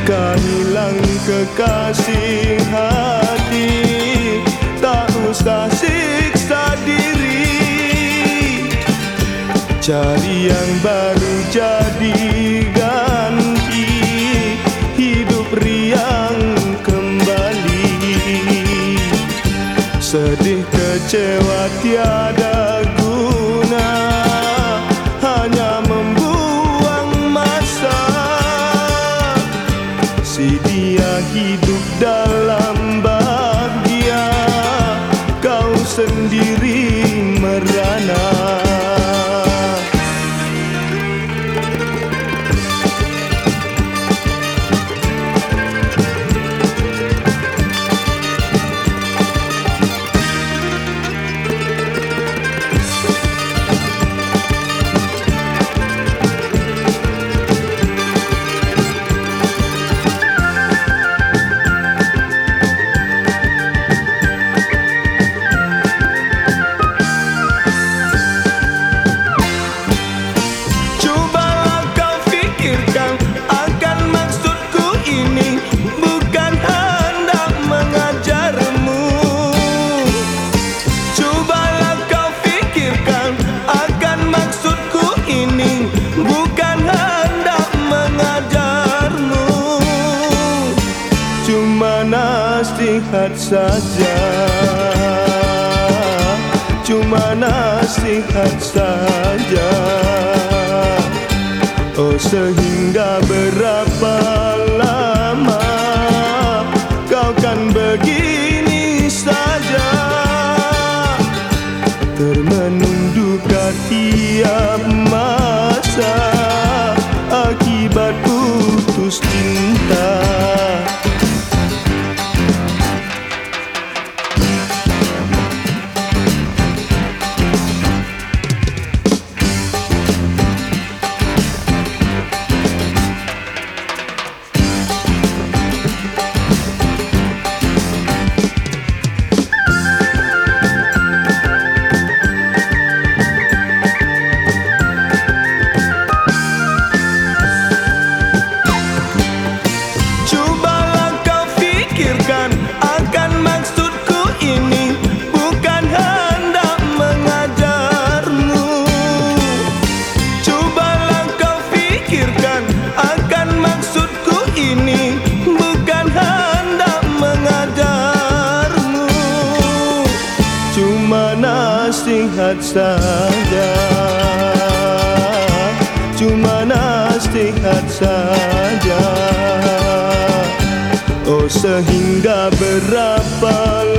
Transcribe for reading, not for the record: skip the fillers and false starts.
Kan hilang kekasih hati, tak usah siksa diri. Cari yang baru jadi ganti, hidup riang kembali. Sedih kecewa tiada guna, hanya membuang masa. Si dia hidup dalam bahagia, kau sendiri merana. Nasihat saja, cuma nasihat saja. Oh, sehingga berapa lama kau kan begini saja, termenung duka tiap masa akibat putus cinta. Nasihat saja, cuma nasihat saja. Oh, sehingga berapa